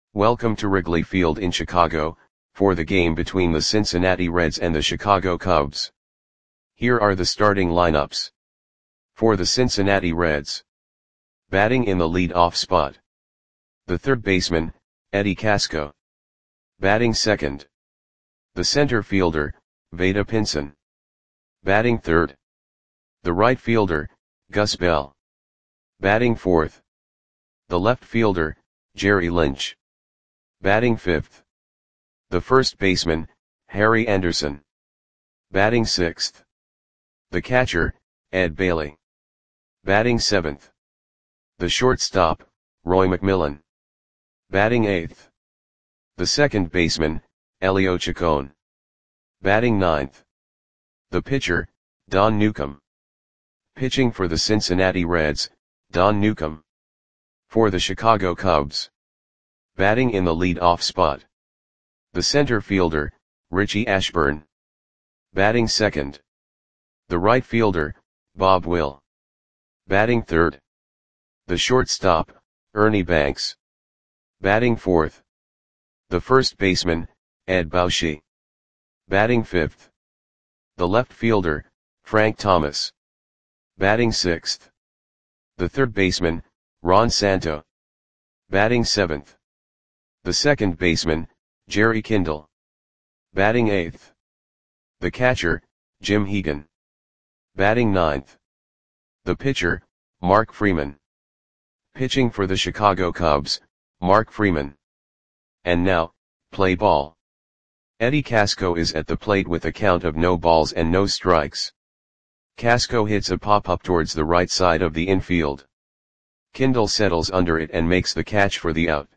Welcome to Wrigley Field in Chicago, for the game between the Cincinnati Reds and the Chicago Cubs. Here are the starting lineups. For the Cincinnati Reds. Batting in the lead-off spot. The third baseman, Eddie Casco. Batting second. The center fielder, Vada Pinson. Batting third. The right fielder, Gus Bell. Batting fourth. The left fielder, Jerry Lynch. Batting fifth. The first baseman, Harry Anderson. Batting sixth. The catcher, Ed Bailey. Batting seventh. The shortstop, Roy McMillan. Batting eighth. The second baseman, Elio Chacon. Batting ninth. The pitcher, Don Newcombe. Pitching for the Cincinnati Reds, Don Newcombe. For the Chicago Cubs. Batting in the lead-off spot. The center fielder, Richie Ashburn. Batting second. The right fielder, Bob Will. Batting third. The shortstop, Ernie Banks. Batting fourth. The first baseman, Ed Bauschy. Batting fifth. The left fielder, Frank Thomas. Batting sixth. The third baseman, Ron Santo. Batting seventh. The second baseman, Jerry Kindle. Batting eighth. The catcher, Jim Hegan. Batting ninth. The pitcher, Mark Freeman. Pitching for the Chicago Cubs, Mark Freeman. And now, play ball. Eddie Casco is at the plate with a count of no balls and no strikes. Casco hits a pop-up towards the right side of the infield. Kindle settles under it and makes the catch for the out.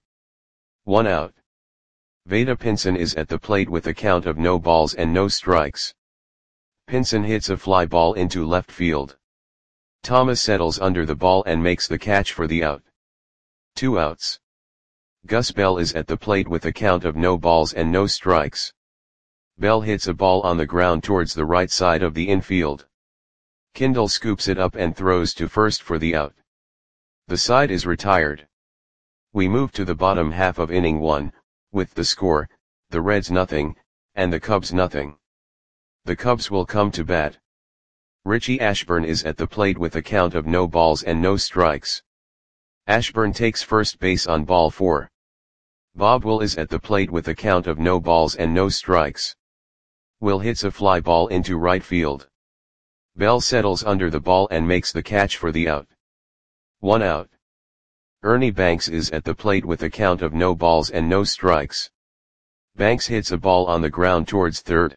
1 out. Vada Pinson is at the plate with a count of no balls and no strikes. Pinson hits a fly ball into left field. Thomas settles under the ball and makes the catch for the out. 2 outs. Gus Bell is at the plate with a count of no balls and no strikes. Bell hits a ball on the ground towards the right side of the infield. Kindle scoops it up and throws to first for the out. The side is retired. We move to the bottom half of inning 1, with the score, the Reds nothing, and the Cubs nothing. The Cubs will come to bat. Richie Ashburn is at the plate with a count of no balls and no strikes. Ashburn takes first base on ball 4. Bob Will is at the plate with a count of no balls and no strikes. Will hits a fly ball into right field. Bell settles under the ball and makes the catch for the out. 1 out. Ernie Banks is at the plate with a count of no balls and no strikes. Banks hits a ball on the ground towards third.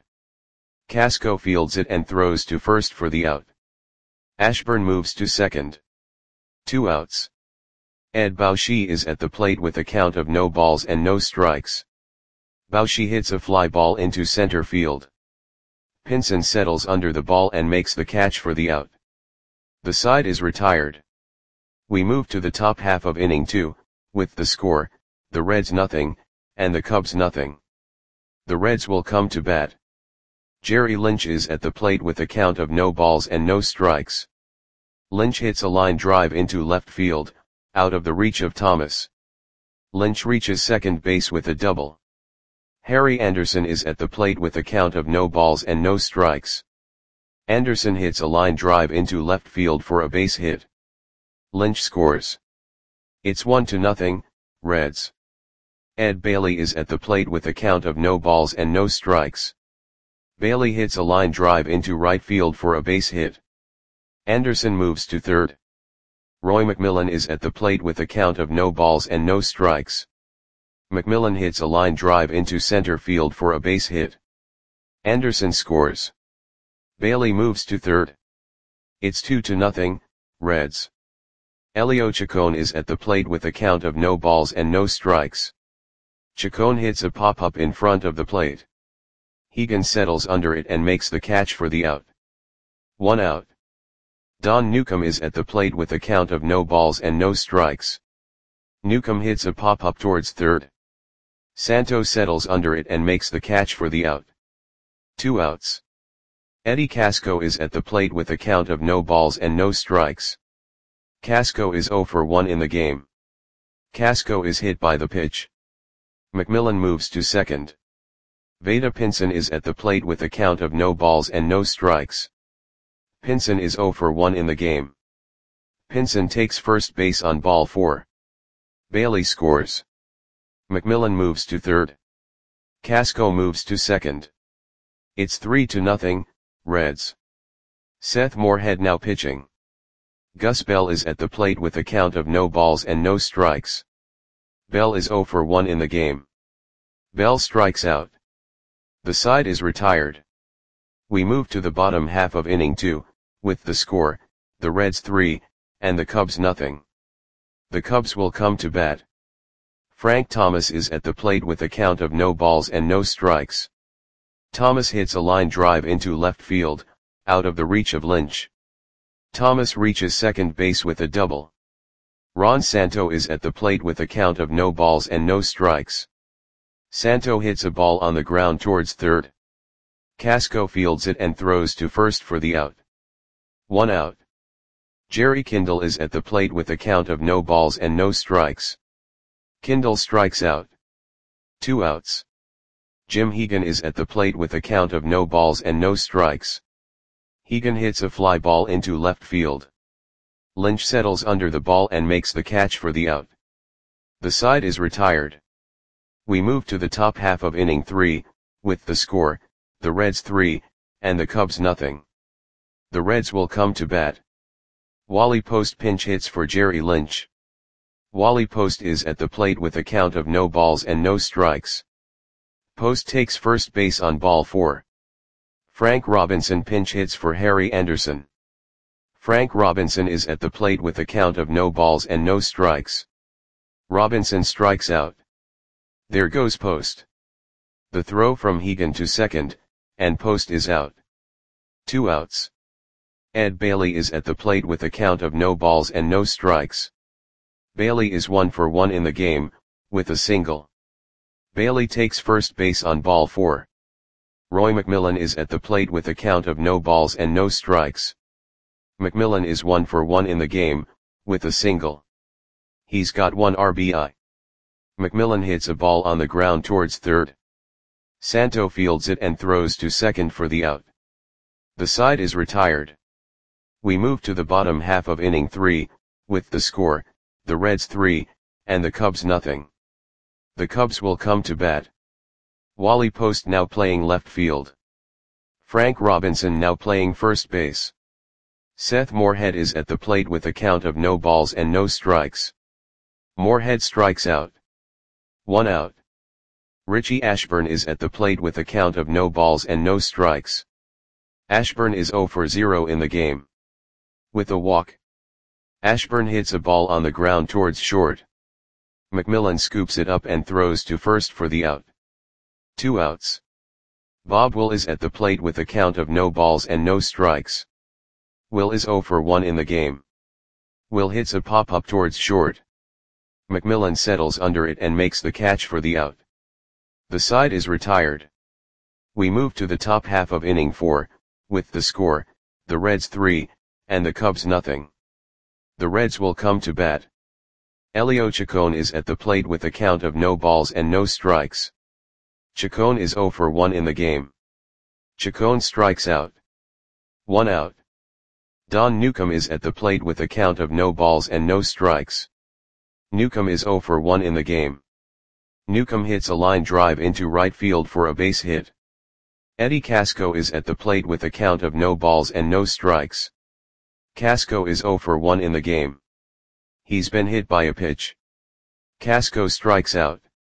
Casco fields it and throws to first for the out. Ashburn moves to second. 2 outs. Ed Bauschy is at the plate with a count of no balls and no strikes. Bauschy hits a fly ball into center field. Pinson settles under the ball and makes the catch for the out. The side is retired. We move to the top half of inning 2, with the score, the Reds nothing, and the Cubs nothing. The Reds will come to bat. Jerry Lynch is at the plate with a count of no balls and no strikes. Lynch hits a line drive into left field, out of the reach of Thomas. Lynch reaches second base with a double. Harry Anderson is at the plate with a count of no balls and no strikes. Anderson hits a line drive into left field for a base hit. Lynch scores. It's 1-0, Reds. Ed Bailey is at the plate with a count of no balls and no strikes. Bailey hits a line drive into right field for a base hit. Anderson moves to third. Roy McMillan is at the plate with a count of no balls and no strikes. McMillan hits a line drive into center field for a base hit. Anderson scores. Bailey moves to third. It's 2-0, Reds. Elio Chacon is at the plate with a count of no balls and no strikes. Chacon hits a pop-up in front of the plate. Hegan settles under it and makes the catch for the out. 1 out. Don Newcombe is at the plate with a count of no balls and no strikes. Newcombe hits a pop-up towards third. Santo settles under it and makes the catch for the out. 2 outs. Eddie Casco is at the plate with a count of no balls and no strikes. Casco is 0 for 1 in the game. Casco is hit by the pitch. McMillan moves to second. Veda Pinson is at the plate with a count of no balls and no strikes. Pinson is 0 for 1 in the game. Pinson takes first base on ball 4. Bailey scores. McMillan moves to third. Casco moves to second. It's 3-0, Reds. Seth Moorhead now pitching. Gus Bell is at the plate with a count of no balls and no strikes. Bell is 0 for 1 in the game. Bell strikes out. The side is retired. We move to the bottom half of inning 2, with the score, the Reds 3, and the Cubs nothing. The Cubs will come to bat. Frank Thomas is at the plate with a count of no balls and no strikes. Thomas hits a line drive into left field, out of the reach of Lynch. Thomas reaches second base with a double. Ron Santo is at the plate with a count of no balls and no strikes. Santo hits a ball on the ground towards third. Casco fields it and throws to first for the out. 1 out. Jerry Kindle is at the plate with a count of no balls and no strikes. Kindle strikes out. 2 outs. Jim Hegan is at the plate with a count of no balls and no strikes. Hegan hits a fly ball into left field. Lynch settles under the ball and makes the catch for the out. The side is retired. We move to the top half of inning 3, with the score, the Reds 3, and the Cubs nothing. The Reds will come to bat. Wally Post pinch hits for Jerry Lynch. Wally Post is at the plate with a count of no balls and no strikes. Post takes first base on ball 4. Frank Robinson pinch hits for Harry Anderson. Frank Robinson is at the plate with a count of no balls and no strikes. Robinson strikes out. There goes Post. The throw from Hegan to second, and Post is out. 2 outs. Ed Bailey is at the plate with a count of no balls and no strikes. Bailey is 1 for 1 in the game, with a single. Bailey takes first base on ball 4. Roy McMillan is at the plate with a count of no balls and no strikes. McMillan is 1 for 1 in the game, with a single. He's got 1 RBI. McMillan hits a ball on the ground towards third. Santo fields it and throws to second for the out. The side is retired. We move to the bottom half of inning 3, with the score, the Reds 3, and the Cubs nothing. The Cubs will come to bat. Wally Post now playing left field. Frank Robinson now playing first base. Seth Moorhead is at the plate with a count of no balls and no strikes. Moorhead strikes out. 1 out. Richie Ashburn is at the plate with a count of no balls and no strikes. Ashburn is 0 for 0 in the game. With a walk. Ashburn hits a ball on the ground towards short. McMillan scoops it up and throws to first for the out. 2 outs. Bob Will is at the plate with a count of no balls and no strikes. Will is 0 for 1 in the game. Will hits a pop-up towards short. McMillan settles under it and makes the catch for the out. The side is retired. We move to the top half of inning 4, with the score, the Reds 3, and the Cubs nothing. The Reds will come to bat. Elio Chacon is at the plate with a count of no balls and no strikes. Chacon is 0 for 1 in the game. Chacon strikes out. 1 out. Don Newcomb is at the plate with a count of no balls and no strikes. Newcomb is 0 for 1 in the game. Newcomb hits a line drive into right field for a base hit. Eddie Casco is at the plate with a count of no balls and no strikes. Casco is 0 for 1 in the game. He's been hit by a pitch. Casco strikes out.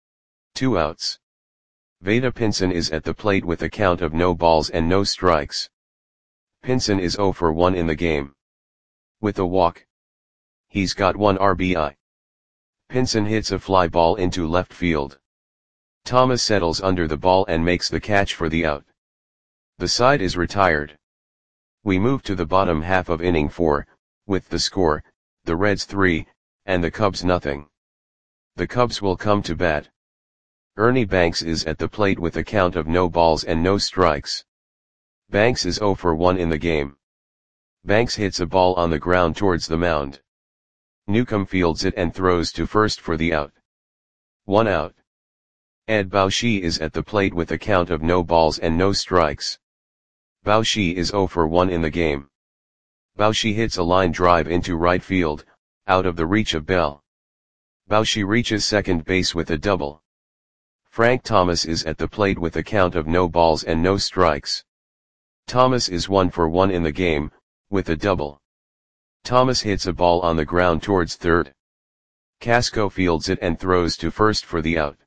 2 outs. Veda Pinson is at the plate with a count of no balls and no strikes. Pinson is 0 for 1 in the game. With a walk. He's got 1 RBI. Pinson hits a fly ball into left field. Thomas settles under the ball and makes the catch for the out. The side is retired. We move to the bottom half of inning 4, with the score, the Reds 3, and the Cubs nothing. The Cubs will come to bat. Ernie Banks is at the plate with a count of no balls and no strikes. Banks is 0 for 1 in the game. Banks hits a ball on the ground towards the mound. Newcomb fields it and throws to first for the out. 1 out. Ed Bao-Shi is at the plate with a count of no balls and no strikes. Bao-Shi is 0 for 1 in the game. Bao-Shi hits a line drive into right field, out of the reach of Bell. Bao-Shi reaches second base with a double. Frank Thomas is at the plate with a count of no balls and no strikes. Thomas is 1 for 1 in the game, with a double. Thomas hits a ball on the ground towards third. Casco fields it and throws to first for the out.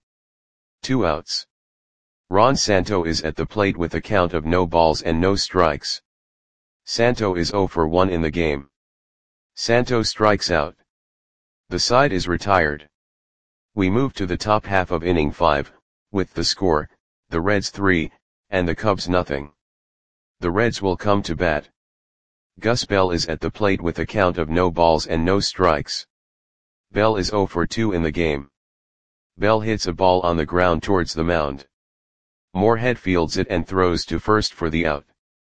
2 outs. Ron Santo is at the plate with a count of no balls and no strikes. Santo is 0 for 1 in the game. Santo strikes out. The side is retired. We move to the top half of inning 5, with the score, the Reds 3, and the Cubs nothing. The Reds will come to bat. Gus Bell is at the plate with a count of no balls and no strikes. Bell is 0 for 2 in the game. Bell hits a ball on the ground towards the mound. Moorhead fields it and throws to first for the out.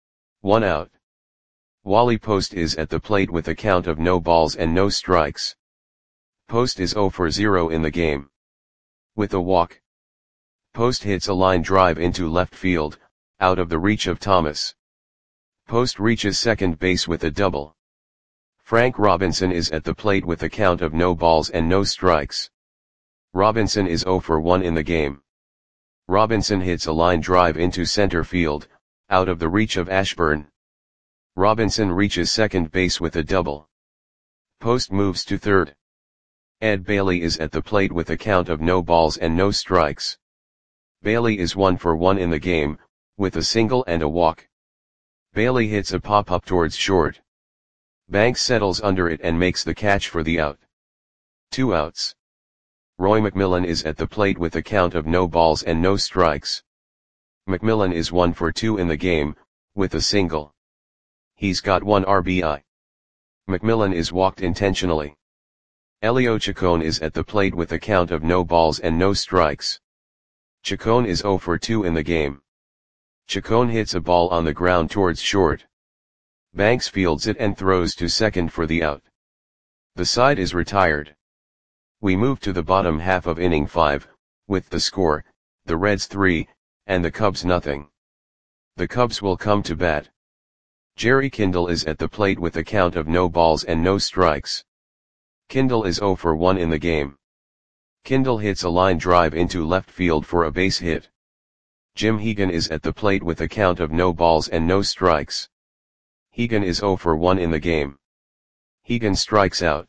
1 out. Wally Post is at the plate with a count of no balls and no strikes. Post is 0 for 0 in the game. With a walk. Post hits a line drive into left field, out of the reach of Thomas. Post reaches second base with a double. Frank Robinson is at the plate with a count of no balls and no strikes. Robinson is 0 for 1 in the game. Robinson hits a line drive into center field, out of the reach of Ashburn. Robinson reaches second base with a double. Post moves to third. Ed Bailey is at the plate with a count of no balls and no strikes. Bailey is 1 for 1 in the game, with a single and a walk. Bailey hits a pop-up towards short. Banks settles under it and makes the catch for the out. 2 outs. Roy McMillan is at the plate with a count of no balls and no strikes. McMillan is 1 for 2 in the game, with a single. He's got 1 RBI. McMillan is walked intentionally. Elio Chacon is at the plate with a count of no balls and no strikes. Chacon is 0 for 2 in the game. Chacon hits a ball on the ground towards short. Banks fields it and throws to second for the out. The side is retired. We move to the bottom half of inning 5, with the score, the Reds 3, and the Cubs nothing. The Cubs will come to bat. Jerry Kindle is at the plate with a count of no balls and no strikes. Kindle is 0 for 1 in the game. Kindle hits a line drive into left field for a base hit. Jim Hegan is at the plate with a count of no balls and no strikes. Hegan is 0 for 1 in the game. Hegan strikes out.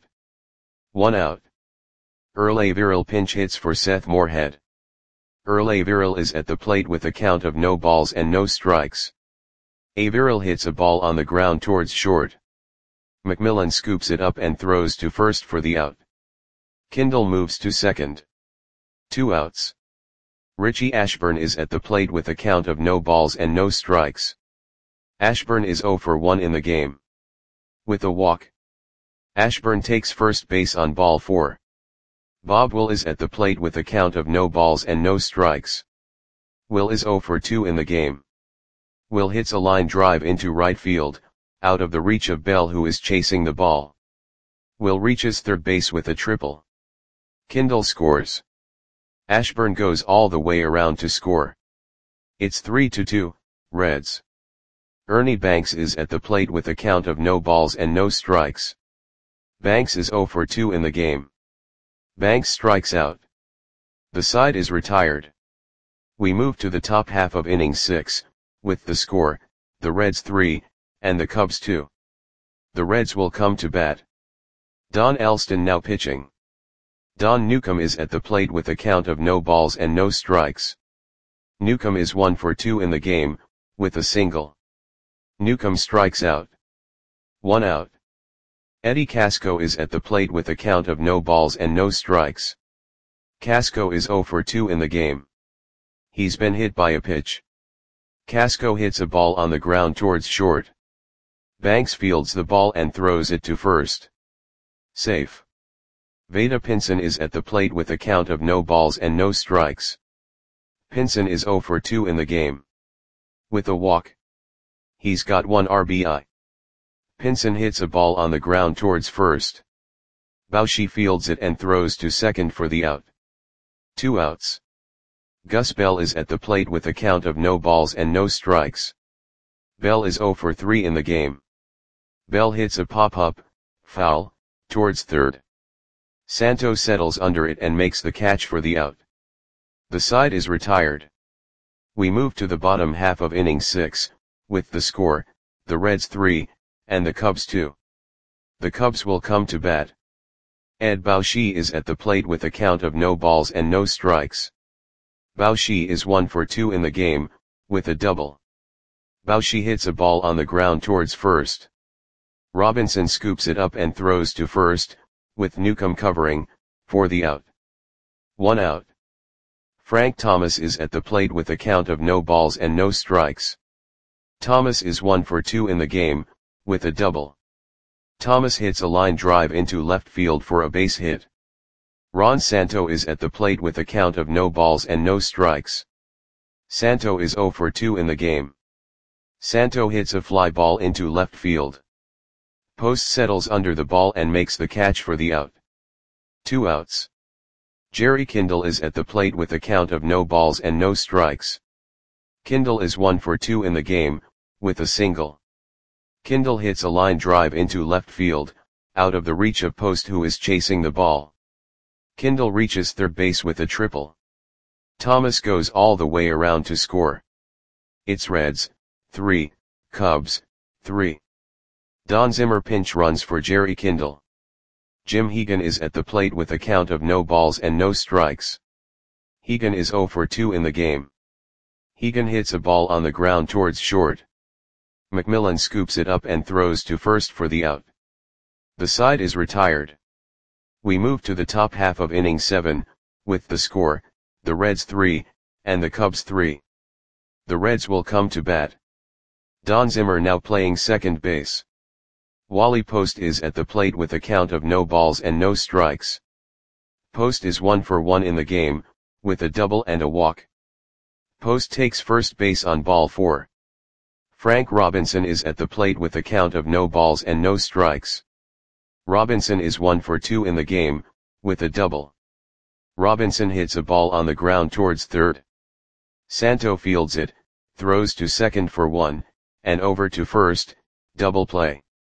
1 out. Earl Averill pinch hits for Seth Moorhead. Earl Averill is at the plate with a count of no balls and no strikes. Averill hits a ball on the ground towards short. McMillan scoops it up and throws to first for the out. Kindle moves to second. 2 outs. Richie Ashburn is at the plate with a count of no balls and no strikes. Ashburn is 0 for 1 in the game. With a walk. Ashburn takes first base on ball 4. Bob Will is at the plate with a count of no balls and no strikes. Will is 0 for 2 in the game. Will hits a line drive into right field, out of the reach of Bell who is chasing the ball. Will reaches third base with a triple. Kindle scores. Ashburn goes all the way around to score. It's 3-2, Reds. Ernie Banks is at the plate with a count of no balls and no strikes. Banks is 0 for 2 in the game. Banks strikes out. The side is retired. We move to the top half of inning 6, with the score, the Reds 3, and the Cubs 2. The Reds will come to bat. Don Elston now pitching. Don Newcomb is at the plate with a count of no balls and no strikes. Newcomb is 1 for 2 in the game, with a single. Newcomb strikes out. 1 out. Eddie Casco is at the plate with a count of no balls and no strikes. Casco is 0 for 2 in the game. He's been hit by a pitch. Casco hits a ball on the ground towards short. Banks fields the ball and throws it to first. Safe. Vada Pinson is at the plate with a count of no balls and no strikes. Pinson is 0 for 2 in the game. With a walk. He's got 1 RBI. Pinson hits a ball on the ground towards first. Bao-Shi fields it and throws to second for the out. 2 outs. Gus Bell is at the plate with a count of no balls and no strikes. Bell is 0 for 3 in the game. Bell hits a pop-up, foul, towards third. Santo settles under it and makes the catch for the out. The side is retired. We move to the bottom half of inning 6, with the score, the Reds 3, and the Cubs 2. The Cubs will come to bat. Ed Baushi is at the plate with a count of no balls and no strikes. Baushi is 1 for 2 in the game, with a double. Baushi hits a ball on the ground towards first. Robinson scoops it up and throws to first, with Newcomb covering, for the out. 1 out. Frank Thomas is at the plate with a count of no balls and no strikes. Thomas is 1 for 2 in the game, with a double. Thomas hits a line drive into left field for a base hit. Ron Santo is at the plate with a count of no balls and no strikes. Santo is 0 for 2 in the game. Santo hits a fly ball into left field. Post settles under the ball and makes the catch for the out. 2 outs. Jerry Kindle is at the plate with a count of no balls and no strikes. Kindle is 1 for 2 in the game, with a single. Kindle hits a line drive into left field, out of the reach of Post who is chasing the ball. Kindle reaches third base with a triple. Thomas goes all the way around to score. It's Reds, 3, Cubs, 3. Don Zimmer pinch runs for Jerry Kindle. Jim Hegan is at the plate with a count of no balls and no strikes. Hegan is 0 for 2 in the game. Hegan hits a ball on the ground towards short. McMillan scoops it up and throws to first for the out. The side is retired. We move to the top half of inning 7, with the score, the Reds 3, and the Cubs 3. The Reds will come to bat. Don Zimmer now playing second base. Wally Post is at the plate with a count of no balls and no strikes. Post is 1 for 1 in the game, with a double and a walk. Post takes first base on ball 4. Frank Robinson is at the plate with a count of no balls and no strikes. Robinson is 1 for 2 in the game, with a double. Robinson hits a ball on the ground towards third. Santo fields it, throws to second for 1, and over to first, double play.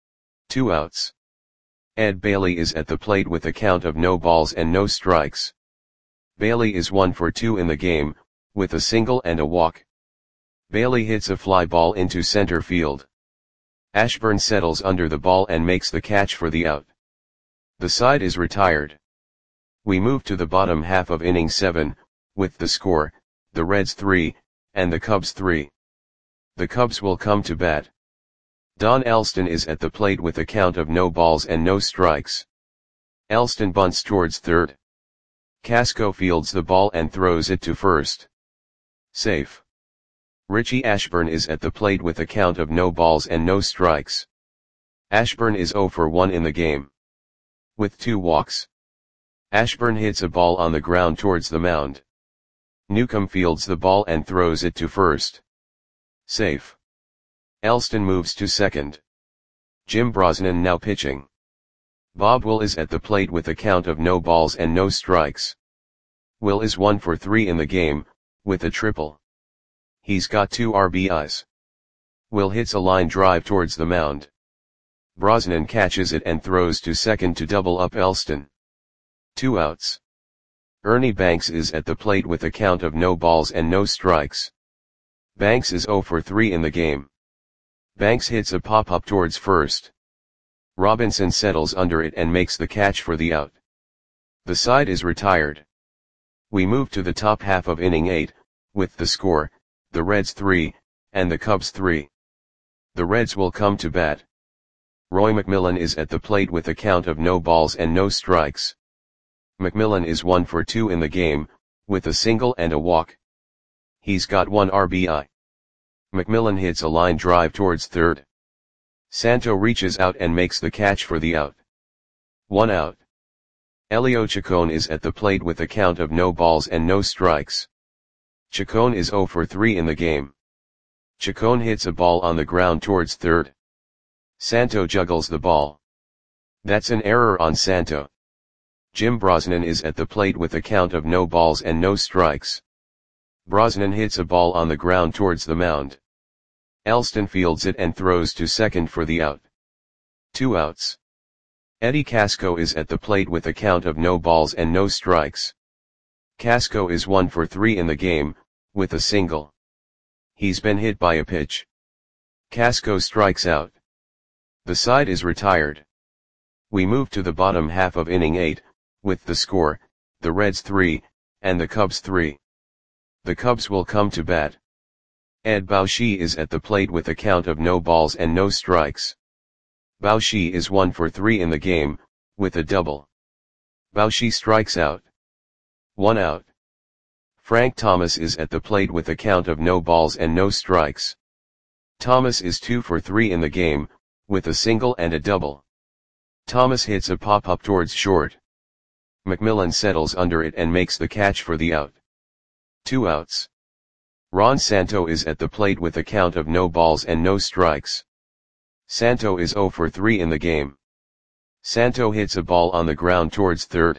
2 outs. Ed Bailey is at the plate with a count of no balls and no strikes. Bailey is 1 for 2 in the game, with a single and a walk. Bailey hits a fly ball into center field. Ashburn settles under the ball and makes the catch for the out. The side is retired. We move to the bottom half of inning 7, with the score, the Reds 3, and the Cubs 3. The Cubs will come to bat. Don Elston is at the plate with a count of no balls and no strikes. Elston bunts towards third. Casco fields the ball and throws it to first. Safe. Richie Ashburn is at the plate with a count of no balls and no strikes. Ashburn is 0 for 1 in the game. With 2 walks. Ashburn hits a ball on the ground towards the mound. Newcomb fields the ball and throws it to first. Safe. Elston moves to second. Jim Brosnan now pitching. Bob Will is at the plate with a count of no balls and no strikes. Will is 1 for 3 in the game, with a triple. He's got 2 RBIs. Will hits a line drive towards the mound. Brosnan catches it and throws to second to double up Elston. 2 outs. Ernie Banks is at the plate with a count of no balls and no strikes. Banks is 0 for 3 in the game. Banks hits a pop-up towards first. Robinson settles under it and makes the catch for the out. The side is retired. We move to the top half of inning 8, with the score, the Reds 3, and the Cubs 3. The Reds will come to bat. Roy McMillan is at the plate with a count of no balls and no strikes. McMillan is 1 for 2 in the game, with a single and a walk. He's got 1 RBI. McMillan hits a line drive towards third. Santo reaches out and makes the catch for the out. 1 out. Elio Chacon is at the plate with a count of no balls and no strikes. Chacon is 0 for 3 in the game. Chacon hits a ball on the ground towards third. Santo juggles the ball. That's an error on Santo. Jim Brosnan is at the plate with a count of no balls and no strikes. Brosnan hits a ball on the ground towards the mound. Elston fields it and throws to second for the out. 2 outs. Eddie Casco is at the plate with a count of no balls and no strikes. Casco is 1 for 3 in the game, with a single. He's been hit by a pitch. Casco strikes out. The side is retired. We move to the bottom half of inning 8, with the score, the Reds 3, and the Cubs 3. The Cubs will come to bat. Ed Bauchi is at the plate with a count of no balls and no strikes. Bauchi is 1 for 3 in the game, with a double. Bauchi strikes out. 1 out. Frank Thomas is at the plate with a count of no balls and no strikes. Thomas is 2 for 3 in the game, with a single and a double. Thomas hits a pop-up towards short. McMillan settles under it and makes the catch for the out. 2 outs. Ron Santo is at the plate with a count of no balls and no strikes. Santo is 0 for 3 in the game. Santo hits a ball on the ground towards third.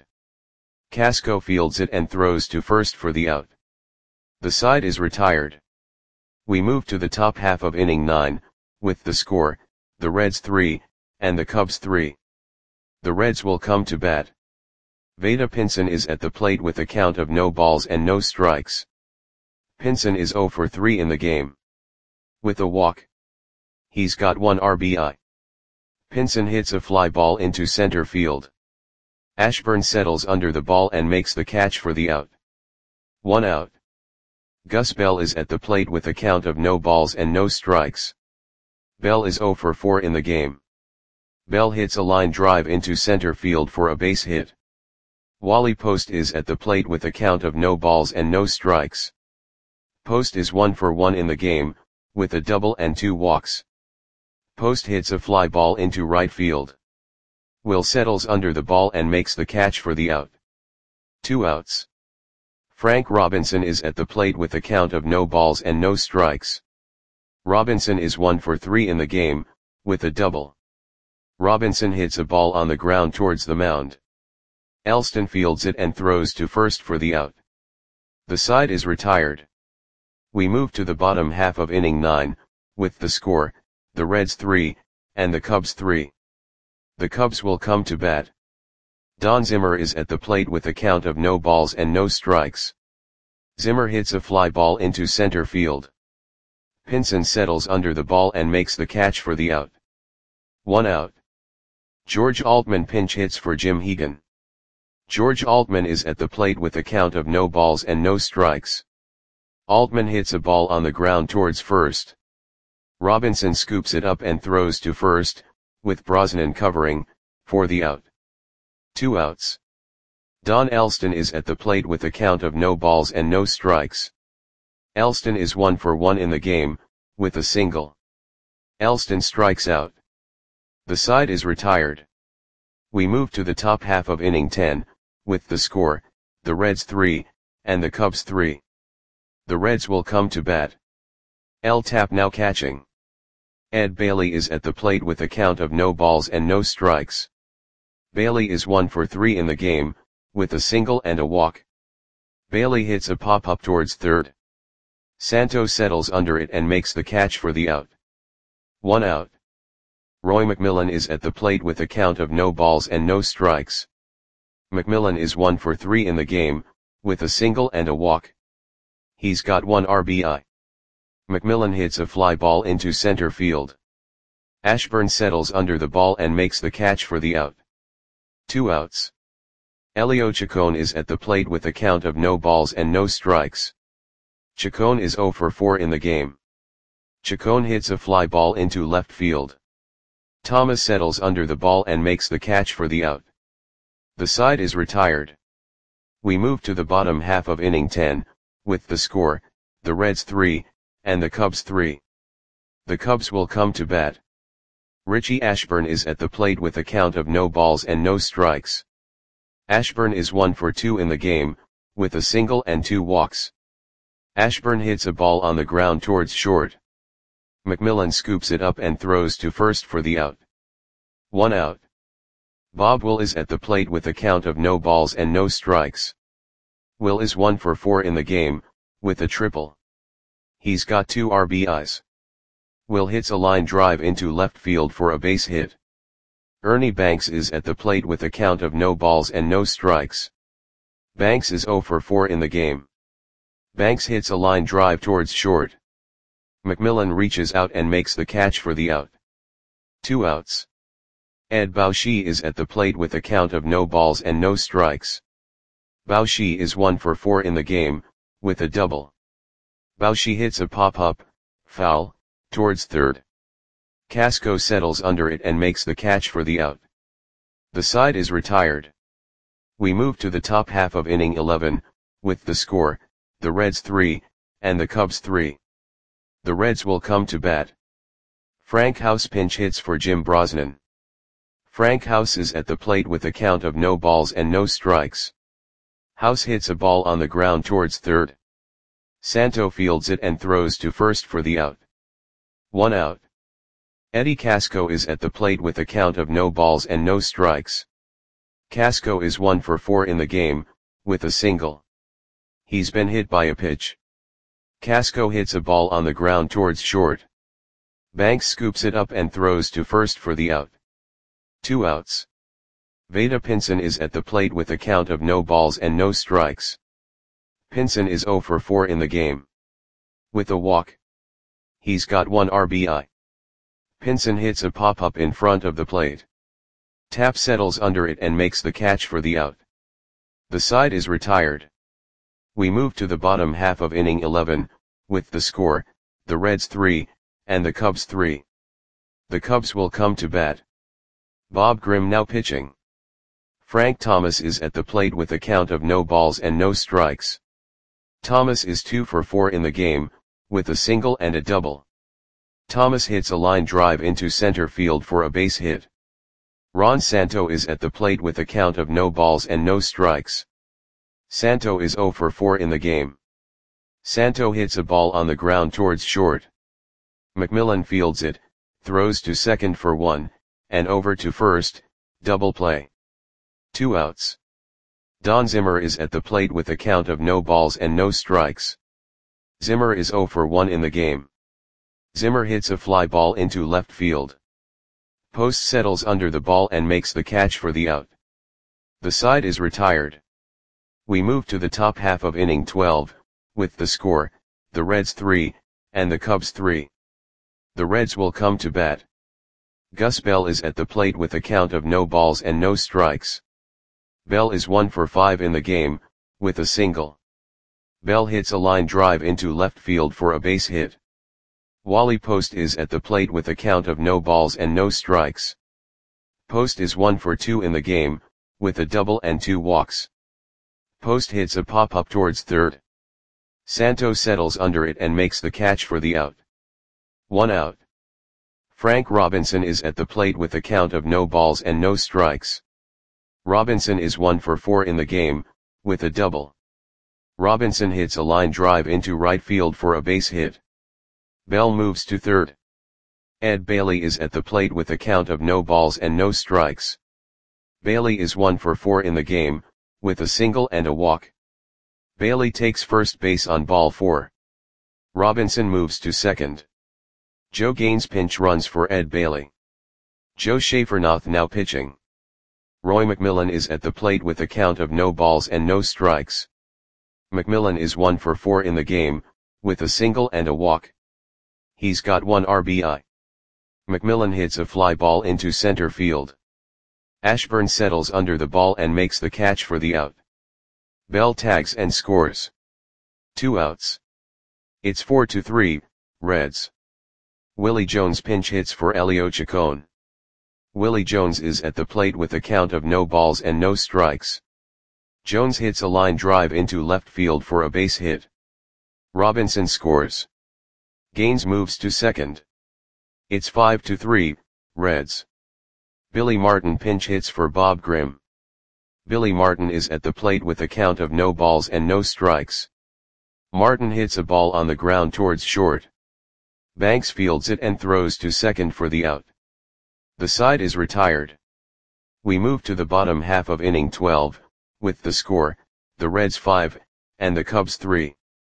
Casco fields it and throws to first for the out. The side is retired. We move to the top half of inning 9, with the score, the Reds 3, and the Cubs 3. The Reds will come to bat. Vada Pinson is at the plate with a count of no balls and no strikes. Pinson is 0 for 3 in the game. With a walk. He's got 1 RBI. Pinson hits a fly ball into center field. Ashburn settles under the ball and makes the catch for the out. 1 out. Gus Bell is at the plate with a count of no balls and no strikes. Bell is 0 for 4 in the game. Bell hits a line drive into center field for a base hit. Wally Post is at the plate with a count of no balls and no strikes. Post is 1 for 1 in the game, with a double and 2 walks. Post hits a fly ball into right field. Will settles under the ball and makes the catch for the out. 2 outs. Frank Robinson is at the plate with a count of no balls and no strikes. Robinson is 1 for 3 in the game, with a double. Robinson hits a ball on the ground towards the mound. Elston fields it and throws to first for the out. The side is retired. We move to the bottom half of inning 9, with the score, the Reds 3, and the Cubs 3. The Cubs will come to bat. Don Zimmer is at the plate with a count of no balls and no strikes. Zimmer hits a fly ball into center field. Pinson settles under the ball and makes the catch for the out. 1 out. George Altman pinch hits for Jim Hegan. George Altman is at the plate with a count of no balls and no strikes. Altman hits a ball on the ground towards first. Robinson scoops it up and throws to first, with Brosnan covering, for the out. 2 outs. Don Elston is at the plate with a count of no balls and no strikes. Elston is 1 for 1 in the game, with a single. Elston strikes out. The side is retired. We move to the top half of inning 10, with the score, the Reds 3, and the Cubs 3. The Reds will come to bat. El Tap now catching. Ed Bailey is at the plate with a count of no balls and no strikes. Bailey is 1 for 3 in the game, with a single and a walk. Bailey hits a pop-up towards third. Santo settles under it and makes the catch for the out. 1 out. Roy McMillan is at the plate with a count of no balls and no strikes. McMillan is 1 for 3 in the game, with a single and a walk. He's got 1 RBI. McMillan hits a fly ball into center field. Ashburn settles under the ball and makes the catch for the out. 2 outs. Elio Chacon is at the plate with a count of no balls and no strikes. Chacon is 0 for 4 in the game. Chacon hits a fly ball into left field. Thomas settles under the ball and makes the catch for the out. The side is retired. We move to the bottom half of inning 10, with the score, the Reds 3, and the Cubs 3. The Cubs will come to bat. Richie Ashburn is at the plate with a count of no balls and no strikes. Ashburn is 1 for 2 in the game, with a single and 2 walks. Ashburn hits a ball on the ground towards short. McMillan scoops it up and throws to first for the out. 1 out. Bob Will is at the plate with a count of no balls and no strikes. Will is 1 for 4 in the game, with a triple. He's got 2 RBIs. Will hits a line drive into left field for a base hit. Ernie Banks is at the plate with a count of no balls and no strikes. Banks is 0 for 4 in the game. Banks hits a line drive towards short. McMillan reaches out and makes the catch for the out. 2 outs. Ed Baushi is at the plate with a count of no balls and no strikes. Baushi is 1 for 4 in the game, with a double. Baushi hits a pop-up, foul, towards third. Casco settles under it and makes the catch for the out. The side is retired. We move to the top half of inning 11, with the score, the Reds 3, and the Cubs 3. The Reds will come to bat. Frank House pinch hits for Jim Brosnan. Frank House is at the plate with a count of no balls and no strikes. House hits a ball on the ground towards third. Santo fields it and throws to first for the out. 1 out. Eddie Casco is at the plate with a count of no balls and no strikes. Casco is 1 for 4 in the game, with a single. He's been hit by a pitch. Casco hits a ball on the ground towards short. Banks scoops it up and throws to first for the out. 2 outs. Vada Pinson is at the plate with a count of no balls and no strikes. Pinson is 0 for 4 in the game. With a walk. He's got 1 RBI. Pinson hits a pop-up in front of the plate. Tapp settles under it and makes the catch for the out. The side is retired. We move to the bottom half of inning 11, with the score, the Reds 3, and the Cubs 3. The Cubs will come to bat. Bob Grimm now pitching. Frank Thomas is at the plate with a count of no balls and no strikes. Thomas is 2 for 4 in the game, with a single and a double. Thomas hits a line drive into center field for a base hit. Ron Santo is at the plate with a count of no balls and no strikes. Santo is 0 for 4 in the game. Santo hits a ball on the ground towards short. McMillan fields it, throws to second for 1, and over to first, double play. 2 outs. Don Zimmer is at the plate with a count of no balls and no strikes. Zimmer is 0 for 1 in the game. Zimmer hits a fly ball into left field. Post settles under the ball and makes the catch for the out. The side is retired. We move to the top half of inning 12, with the score, the Reds 3, and the Cubs 3. The Reds will come to bat. Gus Bell is at the plate with a count of no balls and no strikes. Bell is 1 for 5 in the game, with a single. Bell hits a line drive into left field for a base hit. Wally Post is at the plate with a count of no balls and no strikes. Post is 1 for 2 in the game, with a double and 2 walks. Post hits a pop-up towards third. Santo settles under it and makes the catch for the out. 1 out. Frank Robinson is at the plate with a count of no balls and no strikes. Robinson is 1 for 4 in the game, with a double. Robinson hits a line drive into right field for a base hit. Bell moves to third. Ed Bailey is at the plate with a count of no balls and no strikes. Bailey is 1 for 4 in the game, with a single and a walk. Bailey takes first base on ball 4. Robinson moves to second. Joe Gaines pinch runs for Ed Bailey. Joe Schaefernoth now pitching. Roy McMillan is at the plate with a count of no balls and no strikes. McMillan is 1 for 4 in the game, with a single and a walk. He's got 1 RBI. McMillan hits a fly ball into center field. Ashburn settles under the ball and makes the catch for the out. Bell tags and scores. 2 outs. It's 4-3, Reds. Willie Jones pinch hits for Elio Chacon. Willie Jones is at the plate with a count of no balls and no strikes. Jones hits a line drive into left field for a base hit. Robinson scores. Gaines moves to second. It's 5-3, Reds. Billy Martin pinch hits for Bob Grimm. Billy Martin is at the plate with a count of no balls and no strikes. Martin hits a ball on the ground towards short. Banks fields it and throws to second for the out. The side is retired. We move to the bottom half of inning 12, with the score, the Reds 5, and the Cubs 3.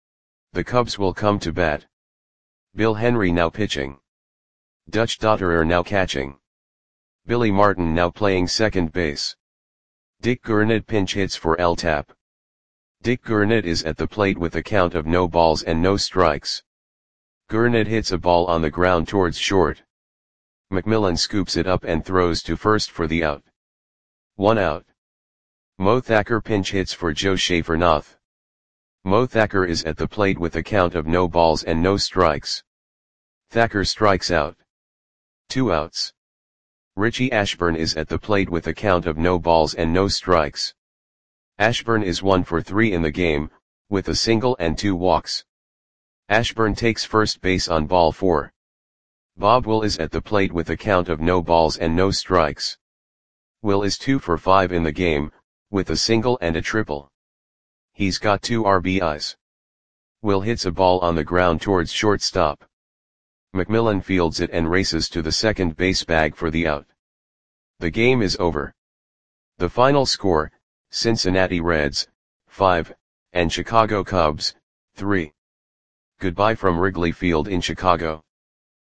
The Cubs will come to bat. Bill Henry now pitching. Dutch Dotterer now catching. Billy Martin now playing second base. Dick Gurnett pinch hits for El Tap. Dick Gurnett is at the plate with a count of no balls and no strikes. Gurnett hits a ball on the ground towards short. McMillan scoops it up and throws to first for the out. 1 out. Mo Thacker pinch hits for Joe Schaefer-Nath. Mo Thacker is at the plate with a count of no balls and no strikes. Thacker strikes out. 2 outs. Richie Ashburn is at the plate with a count of no balls and no strikes. Ashburn is 1 for 3 in the game, with a single and 2 walks. Ashburn takes first base on ball 4. Bob Will is at the plate with a count of no balls and no strikes. Will is 2 for 5 in the game, with a single and a triple. He's got 2 RBIs. Will hits a ball on the ground towards shortstop. McMillan fields it and races to the second base bag for the out. The game is over. The final score, Cincinnati Reds, 5, and Chicago Cubs, 3. Goodbye from Wrigley Field in Chicago.